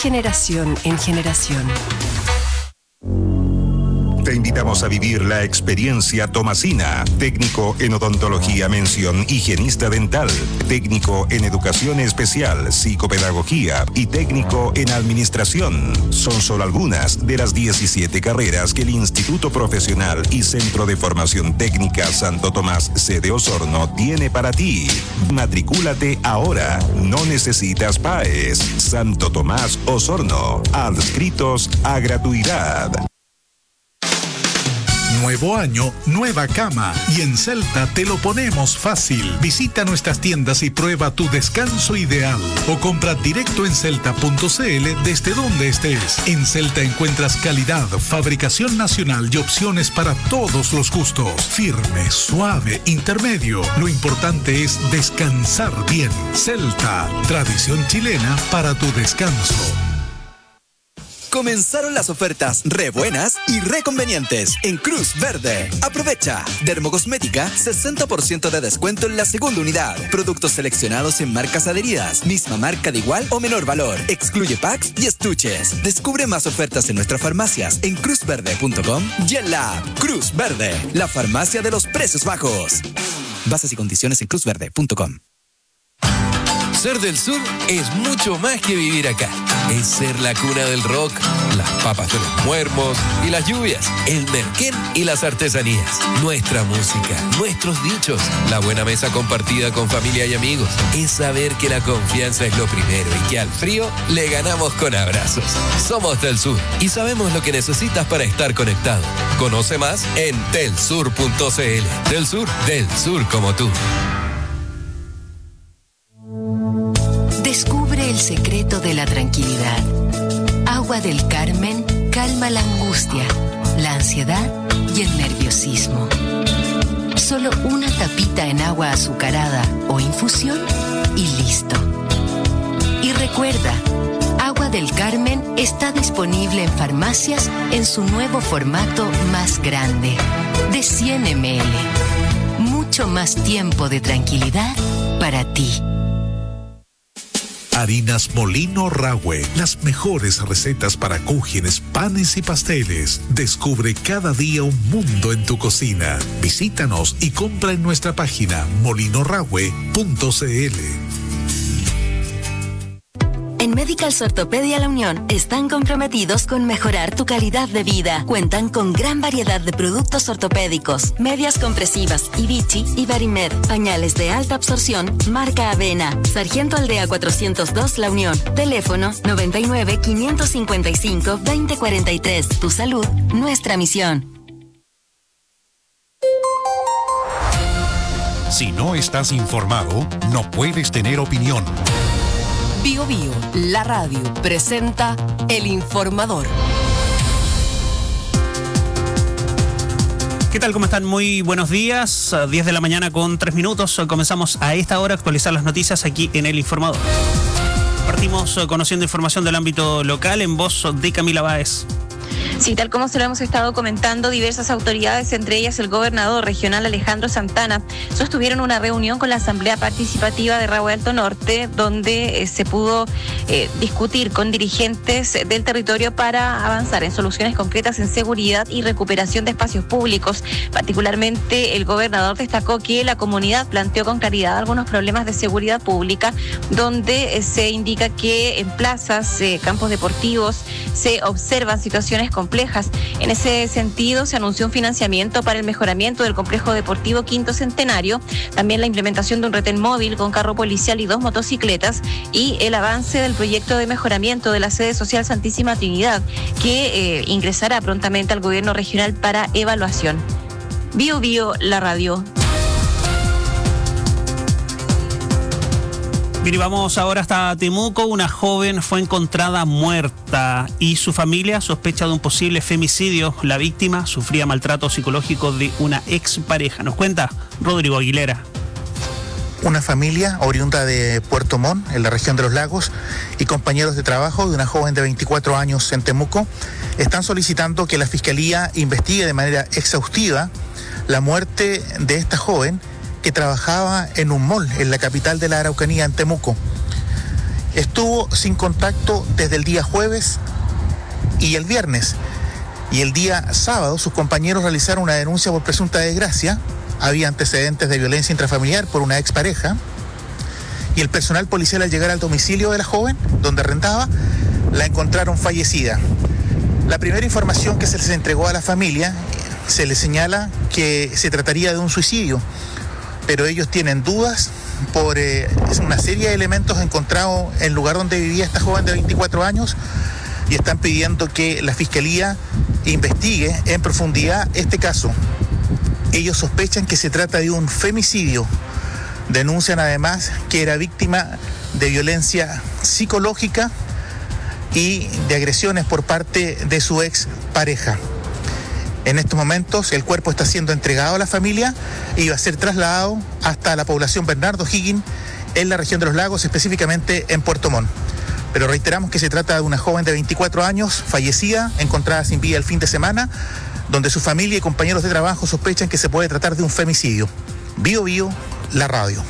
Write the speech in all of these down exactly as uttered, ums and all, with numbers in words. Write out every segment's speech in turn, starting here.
generación en generación. Te invitamos a vivir la experiencia Tomasina, técnico en odontología mención higienista dental, técnico en educación especial, psicopedagogía y técnico en administración. Son solo algunas de las diecisiete carreras que el Instituto Profesional y Centro de Formación Técnica Santo Tomás sede Osorno tiene para ti. Matricúlate ahora, no necesitas P A E S. Santo Tomás Osorno, adscritos a gratuidad. Nuevo año, nueva cama. Y en Celta te lo ponemos fácil. Visita nuestras tiendas y prueba tu descanso ideal. O compra directo en celta punto c l desde donde estés. En Celta encuentras calidad, fabricación nacional y opciones para todos los gustos. Firme, suave, intermedio. Lo importante es descansar bien. Celta, tradición chilena para tu descanso. Comenzaron las ofertas re buenas y re convenientes en Cruz Verde. Aprovecha. Dermocosmética, sesenta por ciento de descuento en la segunda unidad. Productos seleccionados en marcas adheridas. Misma marca de igual o menor valor. Excluye packs y estuches. Descubre más ofertas en nuestras farmacias en cruz verde punto com y en la app Cruz Verde, la farmacia de los precios bajos. Bases y condiciones en cruz verde punto com. Ser del sur es mucho más que vivir acá. Es ser la cuna del rock, las papas de los muermos y las lluvias, el merquén y las artesanías. Nuestra música, nuestros dichos, la buena mesa compartida con familia y amigos. Es saber que la confianza es lo primero y que al frío le ganamos con abrazos. Somos del sur y sabemos lo que necesitas para estar conectado. Conoce más en telsur punto c l. Del sur, del sur como tú. Descubre el secreto de la tranquilidad. Agua del Carmen calma la angustia, la ansiedad y el nerviosismo. Solo una tapita en agua azucarada o infusión y listo. Y recuerda, Agua del Carmen está disponible en farmacias en su nuevo formato más grande, de cien mililitros. Mucho más tiempo de tranquilidad para ti. Harinas Molino Rahue, las mejores recetas para cúgenes, panes y pasteles. Descubre cada día un mundo en tu cocina. Visítanos y compra en nuestra página molino rahue punto c l. En Medicals Ortopedia La Unión están comprometidos con mejorar tu calidad de vida. Cuentan con gran variedad de productos ortopédicos, medias compresivas, Ibichi y Varimed, pañales de alta absorción, marca Avena. Sargento Aldea cuatrocientos dos La Unión. Teléfono noventa y nueve, quinientos cincuenta y cinco, veinte cuarenta y tres. Tu salud, nuestra misión. Si no estás informado, no puedes tener opinión. Bio Bio, la radio, presenta El Informador. ¿Qué tal? ¿Cómo están? Muy buenos días. diez de la mañana con tres minutos. Comenzamos a esta hora a actualizar las noticias aquí en El Informador. Partimos conociendo información del ámbito local en voz de Camila Báez. Sí, tal como se lo hemos estado comentando, diversas autoridades, entre ellas el gobernador regional Alejandro Santana, sostuvieron una reunión con la Asamblea Participativa de Rahue Alto Norte, donde eh, se pudo eh, discutir con dirigentes del territorio para avanzar en soluciones concretas en seguridad y recuperación de espacios públicos. Particularmente, el gobernador destacó que la comunidad planteó con claridad algunos problemas de seguridad pública, donde eh, se indica que en plazas, eh, campos deportivos, se observan situaciones complejas. En ese sentido, se anunció un financiamiento para el mejoramiento del complejo deportivo Quinto Centenario, también la implementación de un retén móvil con carro policial y dos motocicletas, y el avance del proyecto de mejoramiento de la sede social Santísima Trinidad, que eh, ingresará prontamente al gobierno regional para evaluación. Bio Bio, la radio. Bien, y vamos ahora hasta Temuco. Una joven fue encontrada muerta y su familia sospecha de un posible femicidio. La víctima sufría maltrato psicológico de una expareja. Nos cuenta Rodrigo Aguilera. Una familia oriunda de Puerto Montt, en la región de los Lagos, y compañeros de trabajo de una joven de veinticuatro años en Temuco, están solicitando que la Fiscalía investigue de manera exhaustiva la muerte de esta joven, que trabajaba en un mall en la capital de la Araucanía, en Temuco. estuvo sin contacto desde el día jueves y el viernes. Y el día sábado sus compañeros realizaron una denuncia por presunta desgracia. Había antecedentes de violencia intrafamiliar por una expareja. Y el personal policial, al llegar al domicilio de la joven, donde arrendaba, la encontraron fallecida. La primera información que se les entregó a la familia, se les señala que se trataría de un suicidio, pero ellos tienen dudas por eh, una serie de elementos encontrados en el lugar donde vivía esta joven de veinticuatro años y están pidiendo que la Fiscalía investigue en profundidad este caso. Ellos sospechan que se trata de un femicidio. Denuncian además que era víctima de violencia psicológica y de agresiones por parte de su ex pareja. En estos momentos el cuerpo está siendo entregado a la familia y va a ser trasladado hasta la población Bernardo Higgins en la región de los Lagos, específicamente en Puerto Montt. Pero reiteramos que se trata de una joven de veinticuatro años, fallecida, encontrada sin vida el fin de semana, donde su familia y compañeros de trabajo sospechan que se puede tratar de un femicidio. Bio Bio, la radio.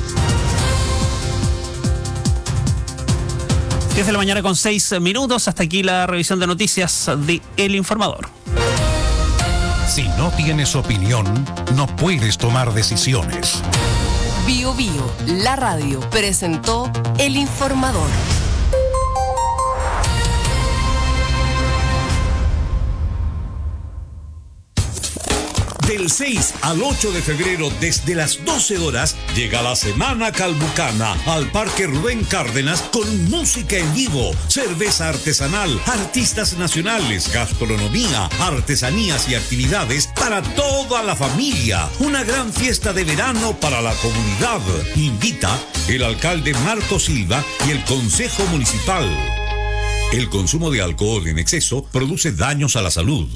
diez de la mañana con seis minutos. Hasta aquí la revisión de noticias de El Informador. Si no tienes opinión, no puedes tomar decisiones. Bio Bio, la radio, presentó El Informador. Del seis al ocho de febrero, desde las doce horas, llega la Semana Calbucana al Parque Rubén Cárdenas con música en vivo, cerveza artesanal, artistas nacionales, gastronomía, artesanías y actividades para toda la familia. Una gran fiesta de verano para la comunidad. Invita el alcalde Marco Silva y el Consejo Municipal. El consumo de alcohol en exceso produce daños a la salud.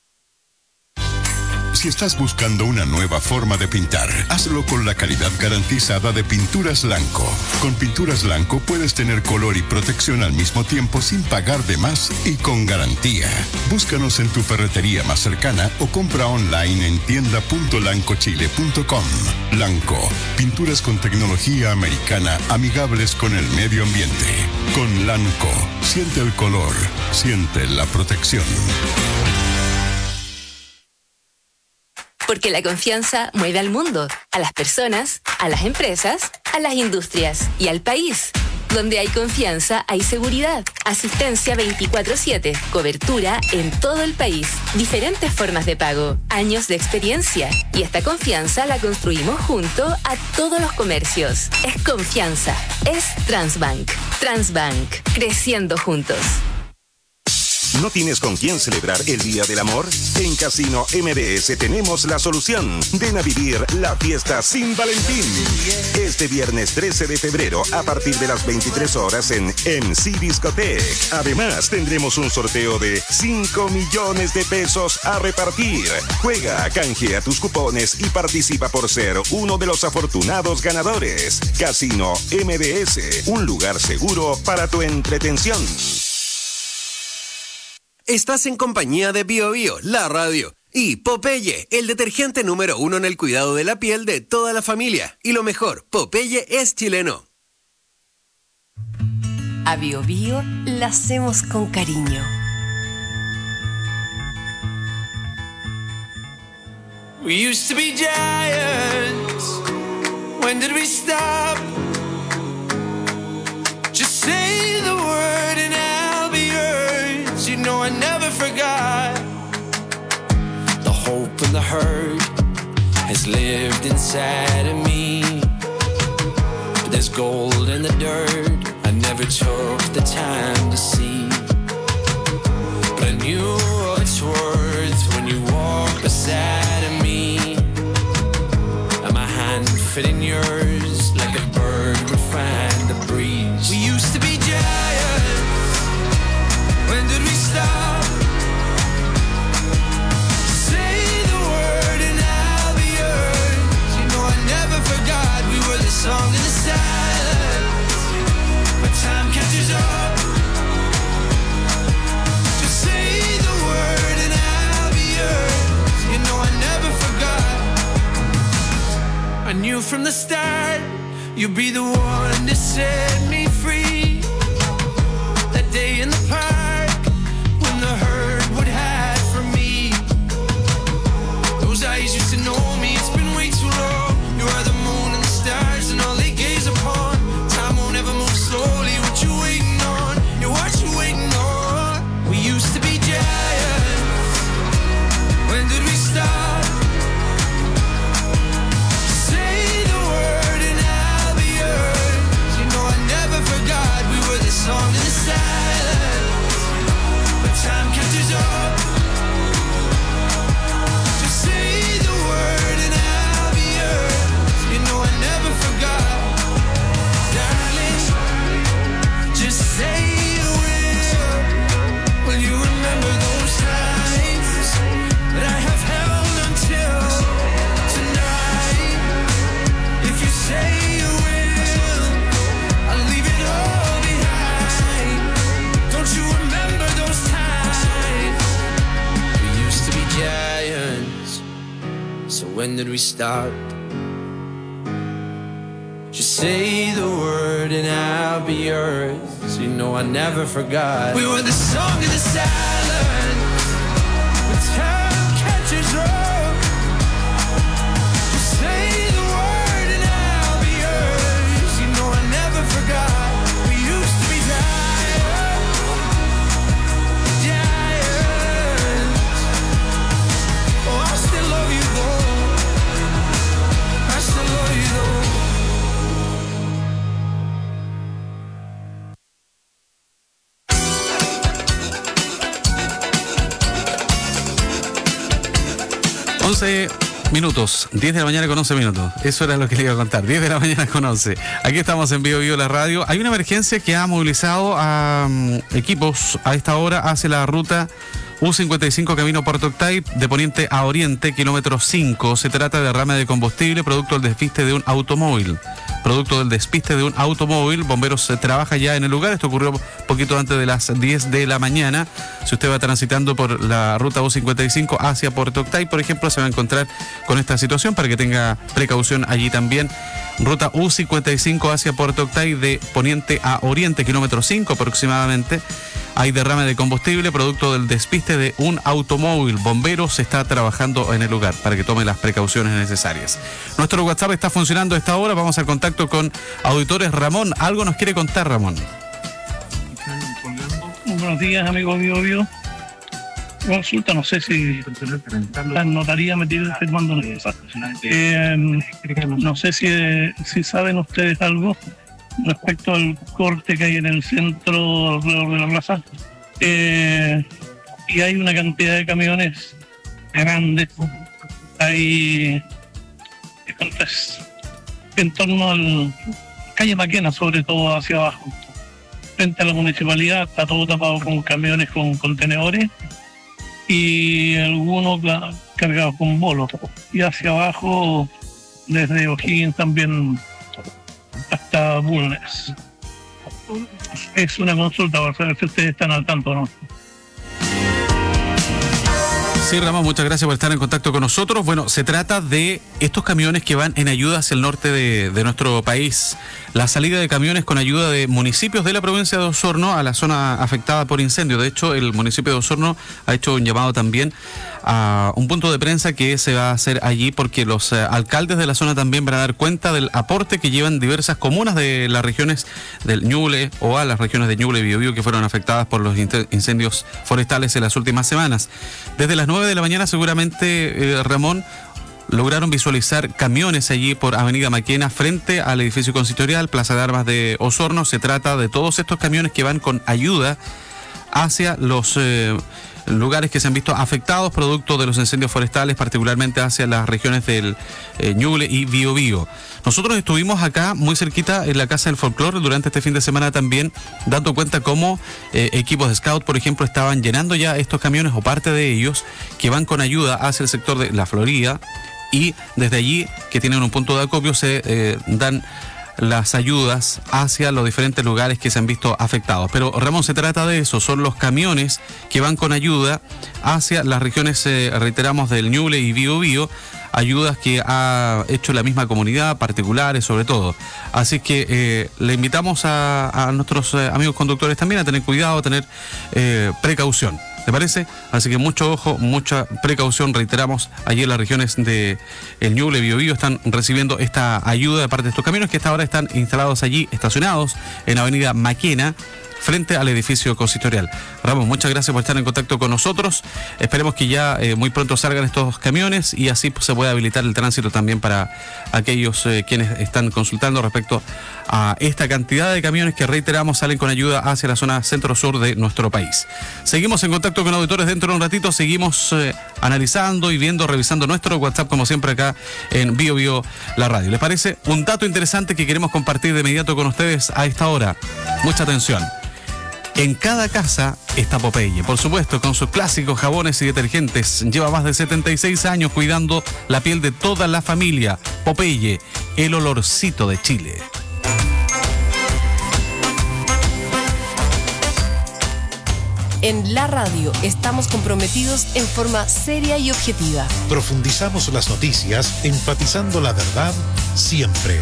Si estás buscando una nueva forma de pintar, hazlo con la calidad garantizada de Pinturas Lanco. Con Pinturas Lanco puedes tener color y protección al mismo tiempo sin pagar de más y con garantía. Búscanos en tu ferretería más cercana o compra online en tienda punto lanco chile punto com. Lanco, pinturas con tecnología americana amigables con el medio ambiente. Con Lanco, siente el color, siente la protección. Porque la confianza mueve al mundo, a las personas, a las empresas, a las industrias y al país. Donde hay confianza, hay seguridad. Asistencia veinticuatro siete. Cobertura en todo el país. Diferentes formas de pago. Años de experiencia. Y esta confianza la construimos junto a todos los comercios. Es confianza. Es Transbank. Transbank. Creciendo juntos. ¿No tienes con quién celebrar el Día del Amor? En Casino M B S tenemos la solución. Ven a vivir la fiesta sin Valentín. Este viernes trece de febrero a partir de las veintitrés horas en M C Discotec. Además tendremos un sorteo de cinco millones de pesos a repartir. Juega, canjea tus cupones y participa por ser uno de los afortunados ganadores. Casino M B S, un lugar seguro para tu entretención. Estás en compañía de Bio Bio, la radio, y Popeye, el detergente número uno en el cuidado de la piel de toda la familia. Y lo mejor, Popeye es chileno. A Bio Bio la hacemos con cariño. We used to be giants. When did we stop? Just say the word and I'll be yours. You know I never forgot. The hope and the hurt has lived inside of me. But there's gold in the dirt I never took the time to see. But I knew its worth when you walked beside of me. And my hand fit in yours like a bird would find the breeze. We used to be giants. When did we stop? Say the word and I'll be yours. You know I never forgot we were the song in the silence. But time catches up. Just say the word and I'll be yours. You know I never forgot. I knew from the start you'd be the one to set me free. free. That day in the park when the herd would hide from me. Those eyes used to know me, it's been way too long. You are the moon and the stars and all they gaze upon. Time won't ever move slowly, what you waiting on? Yeah, what you waiting on? We used to be giants. When did we stop? Say the word and I'll be yours. You know I never forgot we were the song in the silence. But time catches up. Just say the word and I'll be yours. You know I never forgot. Darling, just say you will. Will you remember those times that I have held until tonight? If you say you will, I'll leave it all behind. Don't you remember those times? We used to be giants, so when did we start? Just say the word and I'll be yours. You know I never forgot. We were the song of the silence. When time catches up. Just say the word and I'll be yours. You know I never forgot. We used to be giants. Giants. Oh, I still love you though. I still love you though. once minutos, diez de la mañana con once minutos. Eso era lo que le iba a contar, diez de la mañana con once. Aquí estamos en Vivo Vivo la radio. Hay una emergencia que ha movilizado a um, equipos a esta hora hacia la ruta U cincuenta y cinco camino Puerto Octay de poniente a oriente, kilómetro cinco. Se trata de derrame de combustible producto del despiste de un automóvil. Producto del despiste de un automóvil, bomberos eh, trabaja ya en el lugar. Esto ocurrió poquito antes de las diez de la mañana. Si usted va transitando por la ruta U cincuenta y cinco hacia Puerto Octay, por ejemplo, se va a encontrar con esta situación para que tenga precaución allí también. Ruta U cincuenta y cinco hacia Puerto Octay de poniente a oriente, kilómetro cinco aproximadamente. Hay derrame de combustible producto del despiste de un automóvil. Bomberos está trabajando en el lugar para que tome las precauciones necesarias. Nuestro WhatsApp está funcionando a esta hora. Vamos al contacto con Auditores. Ramón, algo nos quiere contar, Ramón. Buenos días, amigo mío, mío. Consulta, no sé si la notaría metida firmando una cosa. Eh, no sé si, si saben ustedes algo respecto al corte que hay en el centro alrededor de la plaza. Eh, y hay una cantidad de camiones grandes. Hay entonces, en torno al calle Maquena, sobre todo hacia abajo. Frente a la municipalidad está todo tapado con camiones con contenedores y algunos cargados con bolos. Y hacia abajo, desde O'Higgins también hasta Bulnes. Es una consulta para saber si ustedes están al tanto o no. Sí, Ramón, muchas gracias por estar en contacto con nosotros. Bueno, se trata de estos camiones que van en ayuda hacia el norte de, de nuestro país. La salida de camiones con ayuda de municipios de la provincia de Osorno a la zona afectada por incendio. De hecho, el municipio de Osorno ha hecho un llamado también a un punto de prensa que se va a hacer allí porque los eh, alcaldes de la zona también van a dar cuenta del aporte que llevan diversas comunas de las regiones del Ñuble o a las regiones de Ñuble y Biobío que fueron afectadas por los incendios forestales en las últimas semanas. Desde las nueve de la mañana seguramente, eh, Ramón, lograron visualizar camiones allí por Avenida Maquena frente al edificio consistorial, Plaza de Armas de Osorno. Se trata de todos estos camiones que van con ayuda hacia los eh, lugares que se han visto afectados producto de los incendios forestales, particularmente hacia las regiones del eh, Ñuble y Biobío. Nosotros estuvimos acá muy cerquita en la Casa del Folclore durante este fin de semana también, dando cuenta cómo eh, equipos de scout, por ejemplo, estaban llenando ya estos camiones o parte de ellos que van con ayuda hacia el sector de La Florida, y desde allí, que tienen un punto de acopio, se eh, dan las ayudas hacia los diferentes lugares que se han visto afectados. Pero, Ramón, se trata de eso, son los camiones que van con ayuda hacia las regiones, eh, reiteramos, del Ñuble y Biobío, ayudas que ha hecho la misma comunidad, particulares sobre todo. Así que eh, le invitamos a, a nuestros eh, amigos conductores también a tener cuidado, a tener eh, precaución. ¿Te parece? Así que mucho ojo, mucha precaución. Reiteramos, allí en las regiones de El Ñuble, Biobío, están recibiendo esta ayuda de parte de estos camiones que hasta ahora están instalados allí, estacionados en Avenida Maquena, frente al edificio consistorial. Ramos, muchas gracias por estar en contacto con nosotros. Esperemos que ya eh, muy pronto salgan estos camiones y así pues, se pueda habilitar el tránsito también para aquellos eh, quienes están consultando respecto a esta cantidad de camiones que, reiteramos, salen con ayuda hacia la zona centro-sur de nuestro país. Seguimos en contacto con auditores dentro de un ratito, seguimos eh, analizando y viendo, revisando nuestro WhatsApp, como siempre acá en Bio Bio La Radio. ¿Les parece? Un dato interesante que queremos compartir de inmediato con ustedes a esta hora. Mucha atención. En cada casa está Popeye, por supuesto, con sus clásicos jabones y detergentes. Lleva más de setenta y seis años cuidando la piel de toda la familia. Popeye, el olorcito de Chile. En la radio estamos comprometidos en forma seria y objetiva. Profundizamos las noticias, enfatizando la verdad siempre.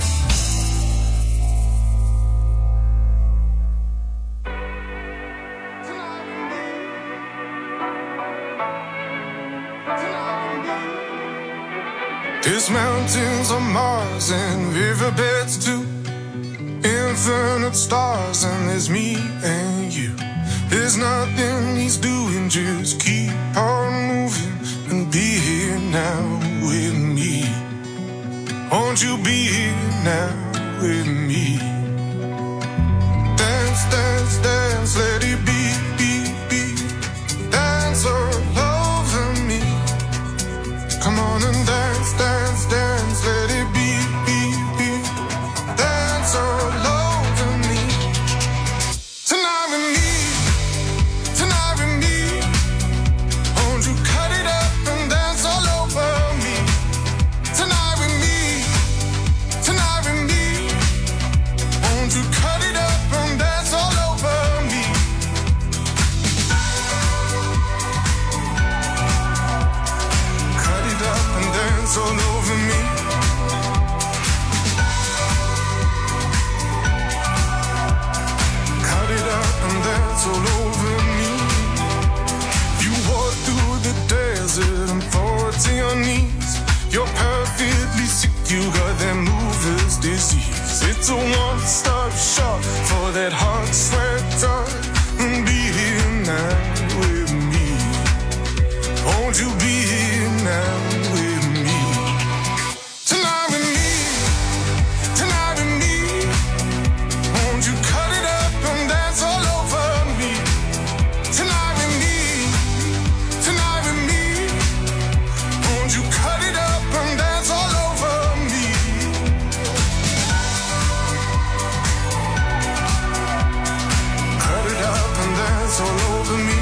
There's mountains on Mars and riverbeds too, infinite stars, and there's me and you. There's nothing he's doing, just keep on moving and be here now with me. Won't you be here now with me? Dance, dance, dance, let it be, be, be. Dance all over me. Come on and dance, dance, dance, let it be, be, be. Dance all over me. Tonight with me, tonight with me. Won't you cut it up and dance all over me? Tonight with me, tonight with me. Won't you cut it up and dance all over me? Cut it up and dance all over me. Cut it up and dance all over me. You walk through the desert and fall to your knees. You're perfectly sick, you got that mover's disease. It's a one-stop shop for that hot sweat dog. And be here now with me. Won't you be here now with me? Tonight with me, tonight with me. Won't you cut it up and dance all over me? Tonight with me, tonight with me. Won't you cut it up and dance all over me? Cut it up and dance all over me.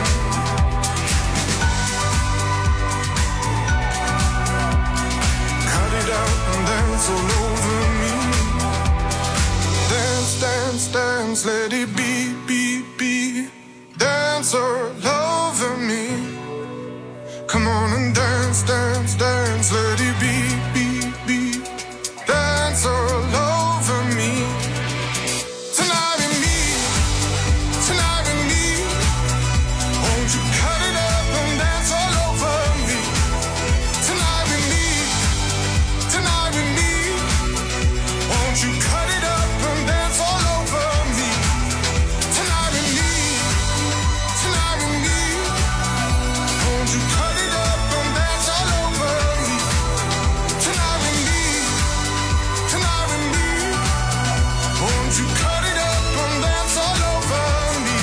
Cut it up and dance all over me. Dance, dance, dance, let it be, be, be. Dance all over me. Come on and dance, dance, dance, let it be, be, be. Dance all over me. Tonight with me, tonight with me. Won't you cut it up and dance all over me? Tonight with me, tonight with me. Won't you cut it up and dance all over me? Tonight with me, tonight with me. Won't you cut it up and dance all over me? Tonight with me, tonight with me. Won't you cut it up and dance all over me?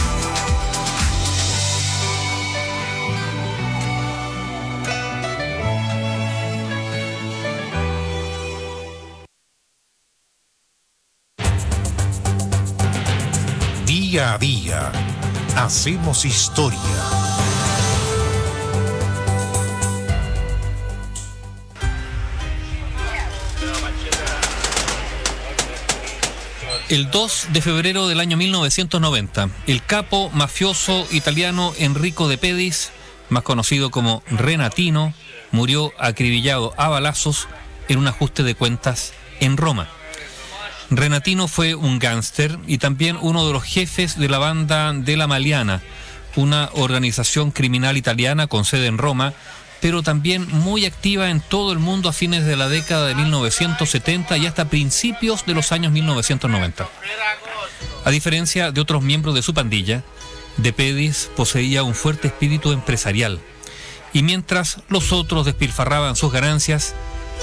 Día a día, hacemos historia. El dos de febrero del año mil novecientos noventa, el capo mafioso italiano Enrico De Pedis más conocido como Renatino, murió acribillado a balazos en un ajuste de cuentas en Roma. Renatino fue un gángster y también uno de los jefes de la banda de la Maliana, una organización criminal italiana con sede en Roma, pero también muy activa en todo el mundo a fines de la década de mil novecientos setenta y hasta principios de los años mil novecientos noventa. A diferencia de otros miembros de su pandilla, De Pedis poseía un fuerte espíritu empresarial, y mientras los otros despilfarraban sus ganancias,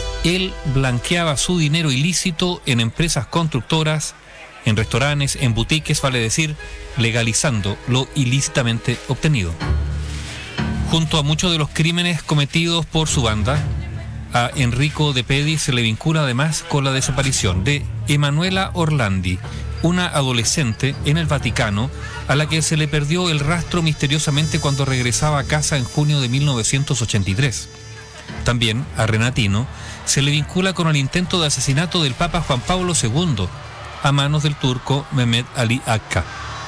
él blanqueaba su dinero ilícito en empresas constructoras, en restaurantes, en boutiques, vale decir, legalizando lo ilícitamente obtenido. Junto a muchos de los crímenes cometidos por su banda, a Enrico De Pedis se le vincula además con la desaparición de Emanuela Orlandi, una adolescente en el Vaticano a la que se le perdió el rastro misteriosamente cuando regresaba a casa en junio de mil novecientos ochenta y tres. También a Renatino se le vincula con el intento de asesinato del Papa Juan Pablo segundo a manos del turco Mehmet Ali Akka.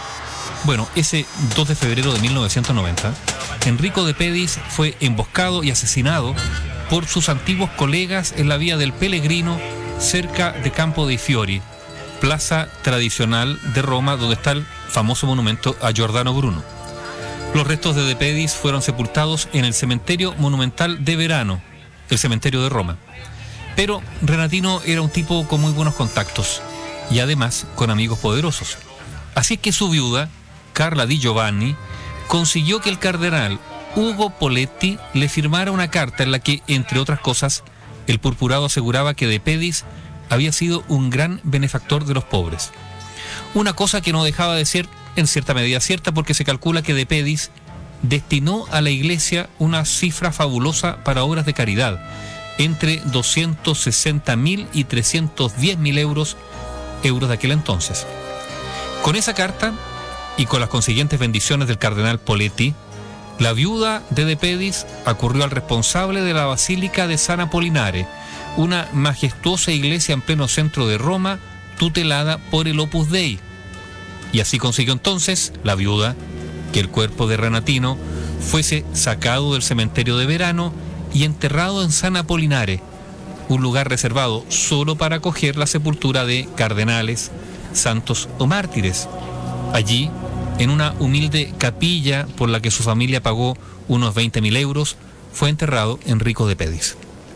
Bueno, ese dos de febrero de mil novecientos noventa, Enrico De Pedis fue emboscado y asesinado por sus antiguos colegas en la vía del Pellegrino, cerca de Campo dei Fiori, plaza tradicional de Roma donde está el famoso monumento a Giordano Bruno. Los restos de De Pedis fueron sepultados en el cementerio monumental de Verano, el cementerio de Roma. Pero Renatino era un tipo con muy buenos contactos y además con amigos poderosos. Así que su viuda, Carla Di Giovanni, consiguió que el cardenal Ugo Poletti le firmara una carta en la que, entre otras cosas, el purpurado aseguraba que De Pedis había sido un gran benefactor de los pobres. Una cosa que no dejaba de ser en cierta medida cierta, porque se calcula que De Pedis destinó a la iglesia una cifra fabulosa para obras de caridad, entre doscientos sesenta mil y trescientos diez mil euros, euros de aquel entonces. Con esa carta y con las consiguientes bendiciones del cardenal Poletti, la viuda de De Pedis acurrió al responsable de la Basílica de San Apollinare, una majestuosa iglesia en pleno centro de Roma, tutelada por el Opus Dei. Y así consiguió entonces la viuda que el cuerpo de Renatino fuese sacado del cementerio de Verano y enterrado en San Apollinare, un lugar reservado solo para acoger la sepultura de cardenales, santos o mártires. Allí, en una humilde capilla por la que su familia pagó unos veinte mil euros, fue enterrado Enrico De Pedis.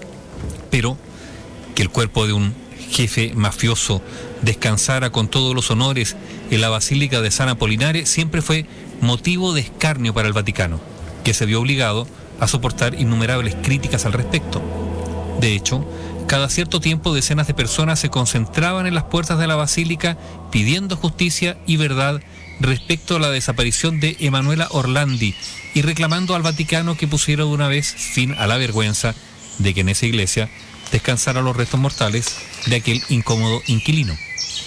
Pero que el cuerpo de un jefe mafioso descansara con todos los honores en la Basílica de San Apollinare siempre fue motivo de escarnio para el Vaticano, que se vio obligado a soportar innumerables críticas al respecto. De hecho, cada cierto tiempo decenas de personas se concentraban en las puertas de la Basílica pidiendo justicia y verdad respecto a la desaparición de Emanuela Orlandi y reclamando al Vaticano que pusiera de una vez fin a la vergüenza de que en esa iglesia descansaran los restos mortales de aquel incómodo inquilino.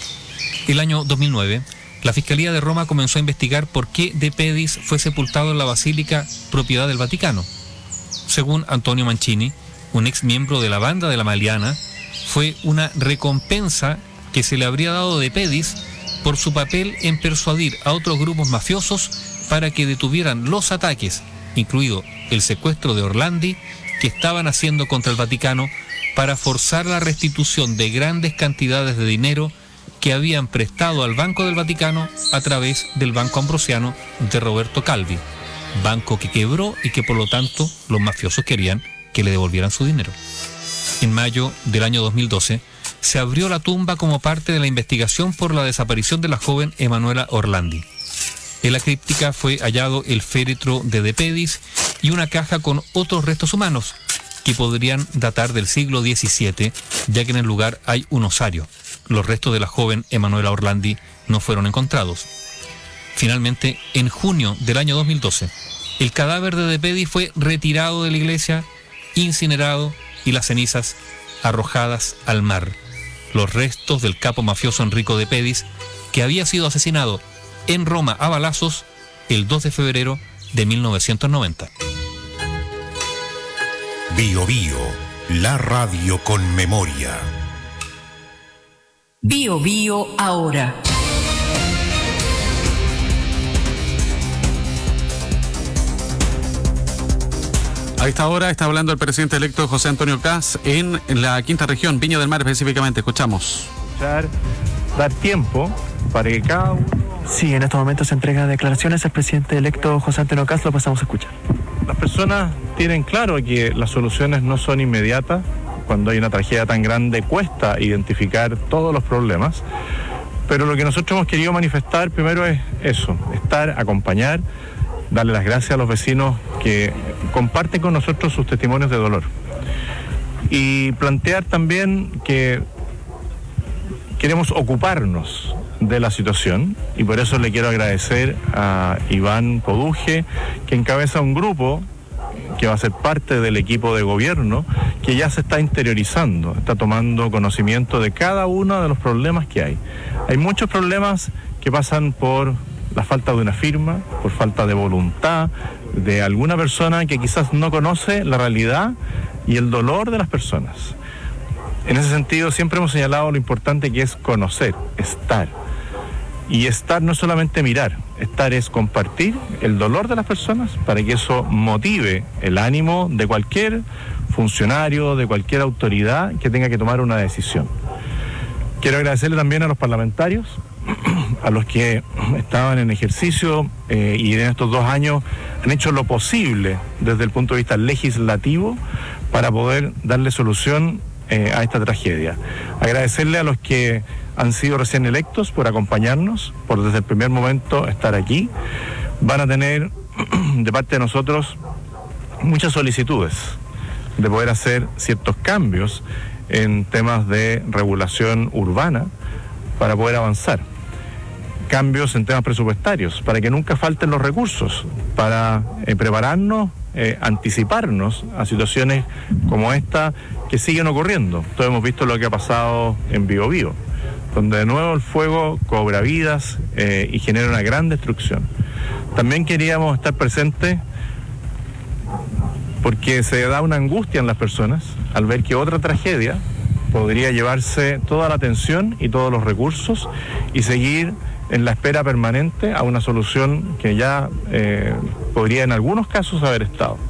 El año dos mil nueve, la Fiscalía de Roma comenzó a investigar por qué De Pedis fue sepultado en la Basílica propiedad del Vaticano. Según Antonio Mancini, un ex miembro de la banda de la Maliana, fue una recompensa que se le habría dado a De Pedis por su papel en persuadir a otros grupos mafiosos para que detuvieran los ataques, incluido el secuestro de Orlandi, que estaban haciendo contra el Vaticano para forzar la restitución de grandes cantidades de dinero que habían prestado al Banco del Vaticano a través del Banco Ambrosiano de Roberto Calvi, banco que quebró y que por lo tanto los mafiosos querían que le devolvieran su dinero. En mayo del año dos mil doce se abrió la tumba como parte de la investigación por la desaparición de la joven Emanuela Orlandi. En la críptica fue hallado el féretro de De Pedis y una caja con otros restos humanos que podrían datar del siglo diecisiete, ya que en el lugar hay un osario. Los restos de la joven Emanuela Orlandi no fueron encontrados. Finalmente, en junio del año dos mil doce, el cadáver de De Pedis fue retirado de la iglesia, incinerado y las cenizas arrojadas al mar. Los restos del capo mafioso Enrico De Pedis, que había sido asesinado en Roma a balazos el dos de febrero de mil novecientos noventa. Bio Bio, la radio con memoria. Bio Bio ahora. A esta hora está hablando el presidente electo José Antonio Kast en la quinta región, Viña del Mar específicamente. Escuchamos. Dar tiempo para que cada uno... Sí, en estos momentos se entrega declaraciones al presidente electo José Antonio Kast, lo pasamos a escuchar. Las personas tienen claro que las soluciones no son inmediatas. Cuando hay una tragedia tan grande cuesta identificar todos los problemas, pero lo que nosotros hemos querido manifestar primero es eso, estar, acompañar, darle las gracias a los vecinos que comparten con nosotros sus testimonios de dolor y plantear también que queremos ocuparnos de la situación, y por eso le quiero agradecer a Iván Poduje, que encabeza un grupo que va a ser parte del equipo de gobierno, que ya se está interiorizando, está tomando conocimiento de cada uno de los problemas que hay. Hay muchos problemas que pasan por la falta de una firma, por falta de voluntad de alguna persona que quizás no conoce la realidad y el dolor de las personas. En ese sentido, siempre hemos señalado lo importante que es conocer, estar. Y estar no es solamente mirar, estar es compartir el dolor de las personas para que eso motive el ánimo de cualquier funcionario, de cualquier autoridad que tenga que tomar una decisión. Quiero agradecerle también a los parlamentarios, a los que estaban en ejercicio eh, y en estos dos años han hecho lo posible desde el punto de vista legislativo para poder darle solución eh, a esta tragedia. Agradecerle a los que han sido recién electos por acompañarnos, por desde el primer momento estar aquí. Van a tener de parte de nosotros muchas solicitudes de poder hacer ciertos cambios en temas de regulación urbana para poder avanzar. Cambios en temas presupuestarios, para que nunca falten los recursos, para eh, prepararnos, eh, anticiparnos a situaciones como esta que siguen ocurriendo. Todos hemos visto lo que ha pasado en Bío Bío, donde de nuevo el fuego cobra vidas eh, y genera una gran destrucción. También queríamos estar presentes porque se da una angustia en las personas al ver que otra tragedia podría llevarse toda la atención y todos los recursos y seguir en la espera permanente a una solución que ya eh, podría en algunos casos haber estado.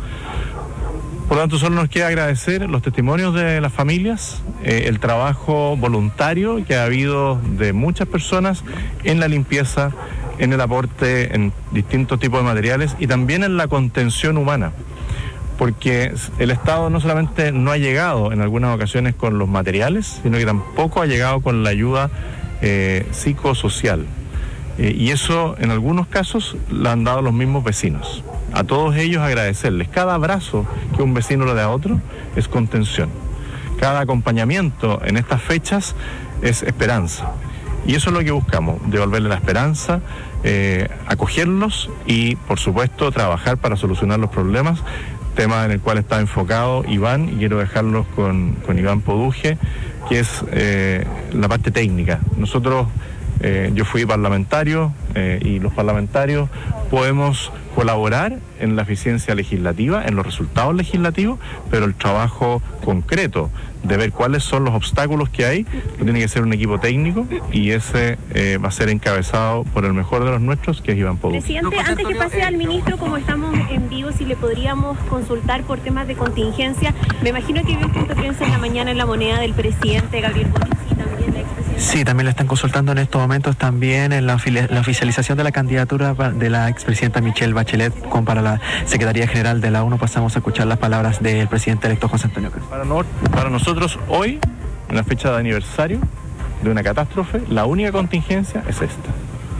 Por lo tanto, solo nos queda agradecer los testimonios de las familias, eh, el trabajo voluntario que ha habido de muchas personas en la limpieza, en el aporte en distintos tipos de materiales y también en la contención humana, porque el Estado no solamente no ha llegado en algunas ocasiones con los materiales, sino que tampoco ha llegado con la ayuda eh, psicosocial. Eh, y eso en algunos casos lo han dado los mismos vecinos. A todos ellos agradecerles. Cada abrazo que un vecino le da a otro es contención. Cada acompañamiento en estas fechas es esperanza. Y eso es lo que buscamos, devolverle la esperanza, eh, acogerlos y, por supuesto, trabajar para solucionar los problemas, tema en el cual está enfocado Iván, y quiero dejarlos con, con Iván Poduje, que es eh, la parte técnica. Nosotros, eh, yo fui parlamentario eh, y los parlamentarios podemos colaborar en la eficiencia legislativa, en los resultados legislativos, pero el trabajo concreto de ver cuáles son los obstáculos que hay, lo tiene que ser un equipo técnico y ese eh, va a ser encabezado por el mejor de los nuestros, que es Iván Poduje. Presidente, antes que pase al ministro, como estamos en vivo, si le podríamos consultar por temas de contingencia, me imagino que vi un punto de prensa en la mañana en La Moneda del presidente Gabriel Boric y también la expresidenta. Sí, también la están consultando en estos momentos también en la, la oficialización de la candidatura de la expresidenta Michelle Bachelet con para la Secretaría General de la ONU. Pasamos a escuchar las palabras del presidente electo José Antonio Kast. Para, no, para nosotros hoy, en la fecha de aniversario de una catástrofe, la única contingencia es esta.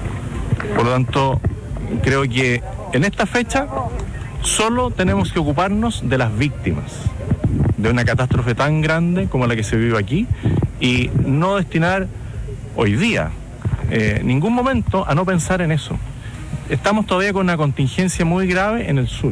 Por lo tanto, creo que en esta fecha solo tenemos que ocuparnos de las víctimas de una catástrofe tan grande como la que se vive aquí y no destinar hoy día eh, ningún momento a no pensar en eso. Estamos todavía con una contingencia muy grave en el sur.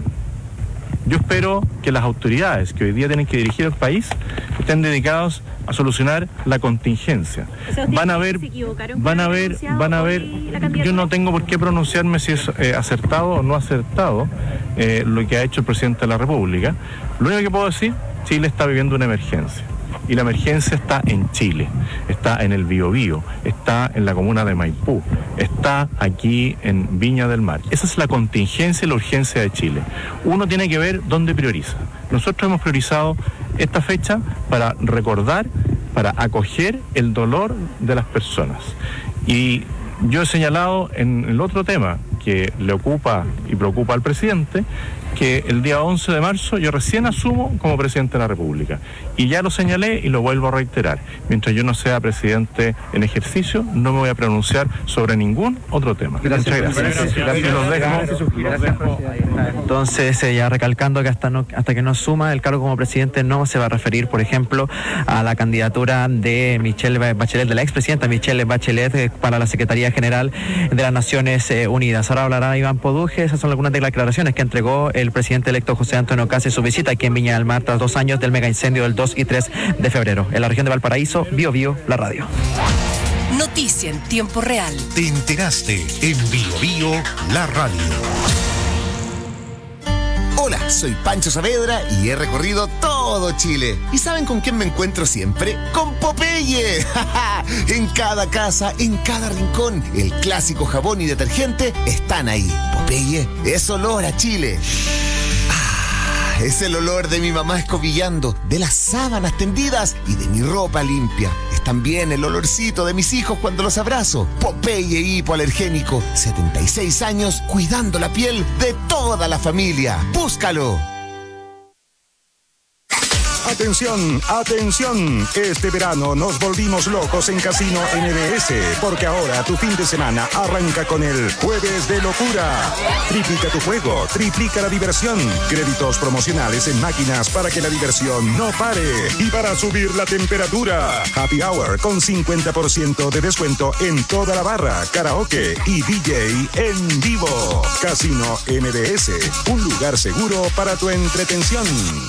Yo espero que las autoridades que hoy día tienen que dirigir el país estén dedicados a solucionar la contingencia. Van a ver, van a ver, van a ver, yo no tengo por qué pronunciarme si es eh, acertado o no acertado eh, lo que ha hecho el presidente de la República. Lo único que puedo decir, Chile está viviendo una emergencia. Y la emergencia está en Chile, está en el Biobío, está en la comuna de Maipú, está aquí en Viña del Mar. Esa es la contingencia y la urgencia de Chile. Uno tiene que ver dónde prioriza. Nosotros hemos priorizado esta fecha para recordar, para acoger el dolor de las personas. Y yo he señalado en el otro tema que le ocupa y preocupa al presidente, que el día once de marzo yo recién asumo como presidente de la República. Y ya lo señalé y lo vuelvo a reiterar. Mientras yo no sea presidente en ejercicio, no me voy a pronunciar sobre ningún otro tema. Gracias. Muchas gracias. Gracias. Los dejo. Los dejo. Entonces, eh, ya recalcando que hasta, no, hasta que no asuma el cargo como presidente, no se va a referir, por ejemplo, a la candidatura de Michelle Bachelet, de la expresidenta Michelle Bachelet, eh, para la Secretaría General de las Naciones eh, Unidas. Ahora hablará Iván Poduje. Esas son algunas declaraciones que entregó el presidente electo José Antonio Ocasio en su visita aquí en Viña del Mar tras dos años del mega incendio del dos y tres de febrero. En la región de Valparaíso, Bio Bio, la radio. Noticia en tiempo real. Te enteraste en Bio Bio, la radio. Hola, soy Pancho Saavedra y he recorrido todo Chile. ¿Y saben con quién me encuentro siempre? ¡Con Popeye! En cada casa, en cada rincón, el clásico jabón y detergente están ahí. Popeye es olor a Chile. Ah, es el olor de mi mamá escobillando, de las sábanas tendidas y de mi ropa limpia. Es también el olorcito de mis hijos cuando los abrazo. Popeye hipoalergénico, setenta y seis años cuidando la piel de toda la familia. ¡Búscalo! Atención, atención. Este verano nos volvimos locos en Casino N B S, porque ahora tu fin de semana arranca con el Jueves de Locura. Triplica tu juego, triplica la diversión. Créditos promocionales en máquinas para que la diversión no pare. Y para subir la temperatura, Happy Hour con cincuenta por ciento de descuento en toda la barra, karaoke y D J en vivo. Casino N B S, un lugar seguro para tu entretención.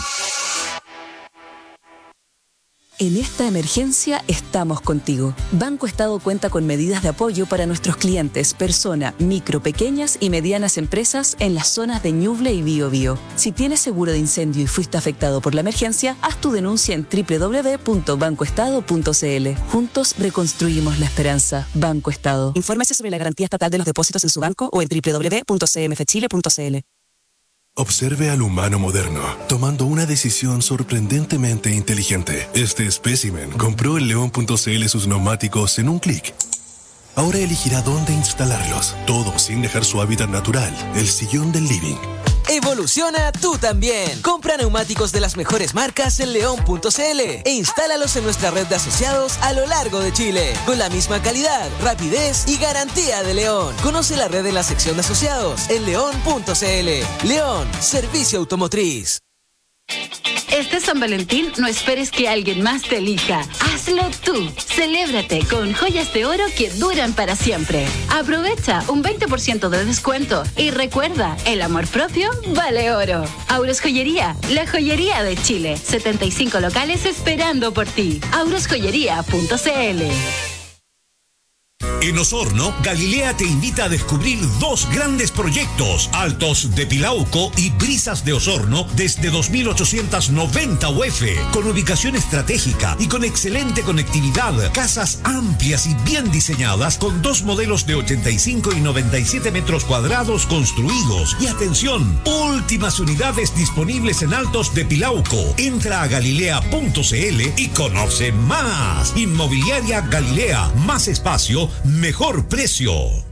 En esta emergencia estamos contigo. Banco Estado cuenta con medidas de apoyo para nuestros clientes, persona, micro, pequeñas y medianas empresas en las zonas de Ñuble y Biobío. Si tienes seguro de incendio y fuiste afectado por la emergencia, haz tu denuncia en doble u doble u doble u punto banco estado punto c l. Juntos reconstruimos la esperanza. Banco Estado. Infórmese sobre la garantía estatal de los depósitos en su banco o en doble u doble u doble u punto c m f chile punto c l. Observe al humano moderno, tomando una decisión sorprendentemente inteligente. Este espécimen compró en león punto c l sus neumáticos en un clic. Ahora elegirá dónde instalarlos, todo sin dejar su hábitat natural, el sillón del living. Evoluciona tú también. Compra neumáticos de las mejores marcas en león punto c l e instálalos en nuestra red de asociados a lo largo de Chile, con la misma calidad, rapidez y garantía de León. Conoce la red en la sección de asociados en león punto c l. León, servicio automotriz. Este San Valentín no esperes que alguien más te elija. Hazlo tú. Celébrate con joyas de oro que duran para siempre. Aprovecha un veinte por ciento de descuento y recuerda, el amor propio vale oro. Auros Joyería, la joyería de Chile. setenta y cinco locales esperando por ti. auros joyería punto c l. En Osorno, Galilea te invita a descubrir dos grandes proyectos, Altos de Pilauco y Brisas de Osorno, desde dos mil ochocientos noventa U F, con ubicación estratégica y con excelente conectividad, casas amplias y bien diseñadas, con dos modelos de ochenta y cinco y noventa y siete metros cuadrados construidos. Y atención, últimas unidades disponibles en Altos de Pilauco. Entra a galilea punto c l y conoce más. Inmobiliaria Galilea, más espacio, mejor precio.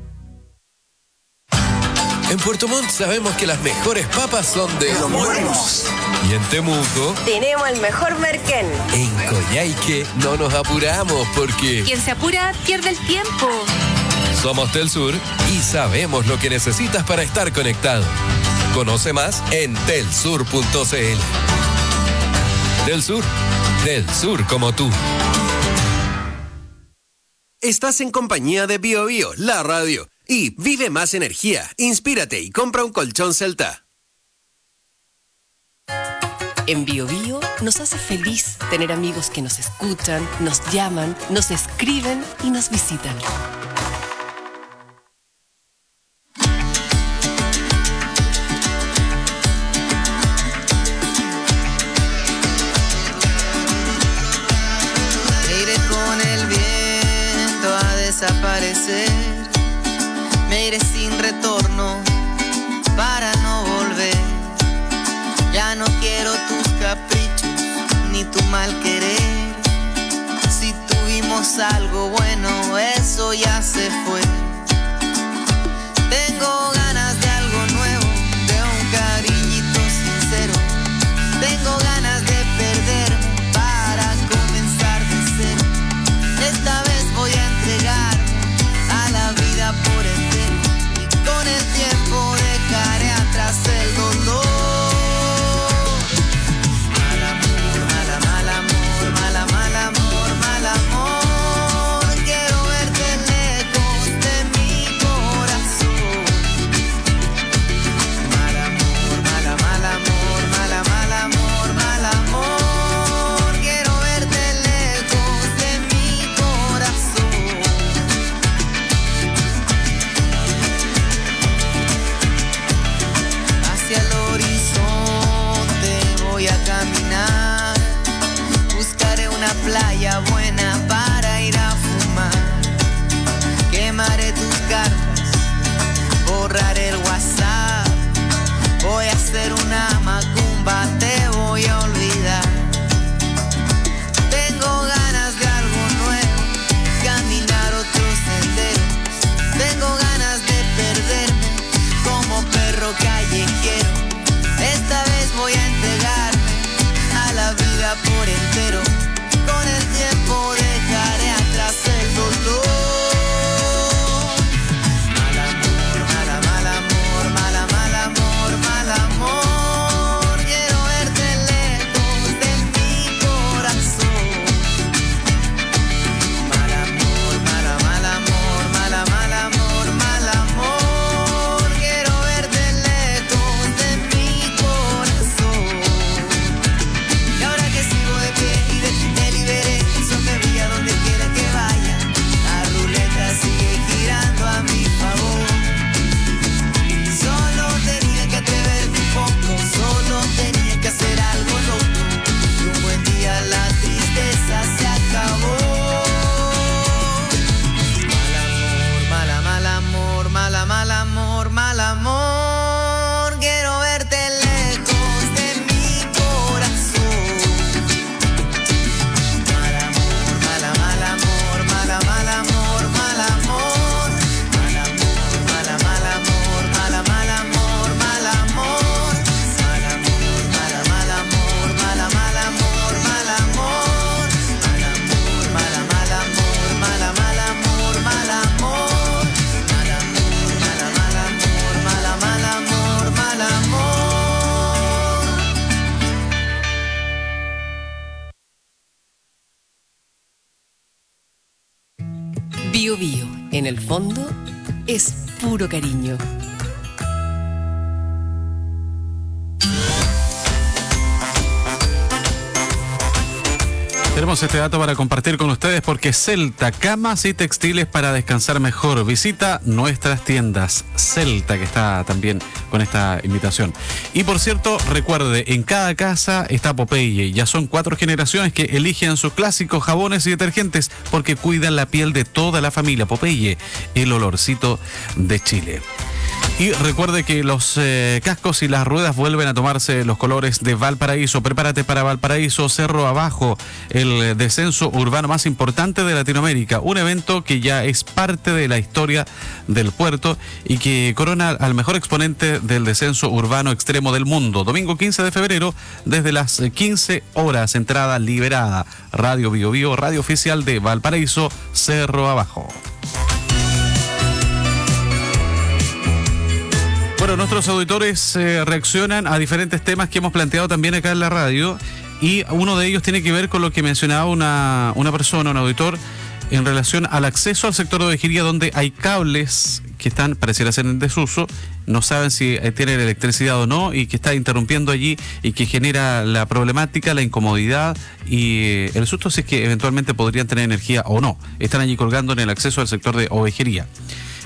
En Puerto Montt sabemos que las mejores papas son de Los Muermos. Y en Temuco tenemos el mejor merquén. En Coyhaique no nos apuramos porque Quien se apura pierde el tiempo. somos Del Sur y sabemos lo que necesitas para estar conectado. Conoce más en del sur punto c l. Del Sur, del sur como tú. Estás en compañía de Bio Bio, la radio. Y vive más energía, inspírate y compra un colchón Celta. En Bio Bio nos hace feliz tener amigos que nos escuchan, nos llaman, nos escriben y nos visitan. hacer. Me iré sin retorno para no volver. Ya no quiero tus caprichos ni tu mal querer. Si tuvimos algo bueno, eso ya se fue. Tengo ganas de algo nuevo, de un cariñito sincero. Tengo ganas de perderme para comenzar de cero. Esta vez voy a entregarme a la vida por entero. Y con el tiempo dejaré atrás el dolor. Mal amor, mal, mal amor, mal, mal amor, mal amor. Quiero verte lejos de mi corazón. Mal amor, mal, mal amor, mal, mal amor, mal amor. Quiero verte lejos de mi corazón. Hacia el horizonte voy a caminar. Buscaré una playa buena para ir a fumar. Quemaré tus cartas, borraré el WhatsApp. Voy a hacer una macumba, te voy a olvidar. Tengo ganas de algo nuevo, caminar otros senderos. Tengo ganas de perderme como perro callejero. Esta vez voy a entregarme a la vida por entero. Con el tiempo dejaré atrás el dolor. Mal amor, mal, mal amor, mal, mal amor, mal amor. Quiero verte lejos de mi corazón. Mal amor, mal, mal amor, mal, mal amor, mal amor. Quiero verte lejos de mi corazón. Y ahora que sigo de pie y de ti me liberé, eso me brilla donde quiera que vaya. La ruleta sigue girando a mi favor. Solo tenía que atreverme un poco, solo tenía que hacer algo loco. Y un buen día la tristeza se acabó. Mal amor, mal amor, mal, mal amor, mal amor. Quiero verte lejos de mi corazón. Mal amor, mal, mal amor, mal, mal amor, mal amor. Mal amor, mal, mal amor, mal, mal amor, mal amor. Mal amor, mal, mal amor, mal, mal amor, mal amor. Mal amor, mal, mal amor, mal, mal amor, mal amor. Mal amor, mal, mal amor, mal, mal amor, mal amor. Bio Bio, en el fondo, es puro cariño. Tenemos este dato para compartir con ustedes porque Celta, camas y textiles para descansar mejor. Visita nuestras tiendas. Celta, que está también con esta invitación. Y por cierto, recuerde, en cada casa está Popeye. Ya son cuatro generaciones que eligen sus clásicos jabones y detergentes porque cuidan la piel de toda la familia. Popeye, el olorcito de Chile. Y recuerde que los eh, cascos y las ruedas vuelven a tomarse los colores de Valparaíso. Prepárate para Valparaíso, Cerro Abajo, el descenso urbano más importante de Latinoamérica. Un evento que ya es parte de la historia del puerto y que corona al mejor exponente del descenso urbano extremo del mundo. Domingo quince de febrero, desde las quince horas, entrada liberada. Radio Bio Bio, radio oficial de Valparaíso, Cerro Abajo. Bueno, nuestros auditores eh, reaccionan a diferentes temas que hemos planteado también acá en la radio y uno de ellos tiene que ver con lo que mencionaba una, una persona, un auditor, en relación al acceso al sector de ovejería donde hay cables que están, pareciera ser en desuso, no saben si tienen electricidad o no y que está interrumpiendo allí y que genera la problemática, la incomodidad y el susto si es que eventualmente podrían tener energía o no. Están allí colgando en el acceso al sector de ovejería.